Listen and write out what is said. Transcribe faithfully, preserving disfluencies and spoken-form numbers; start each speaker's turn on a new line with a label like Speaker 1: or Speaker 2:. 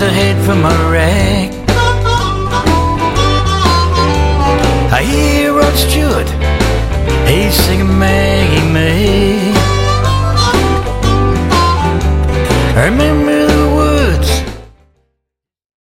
Speaker 1: miles ahead from a wreck. I hear Rod Stewart, he's singing Maggie May. I remember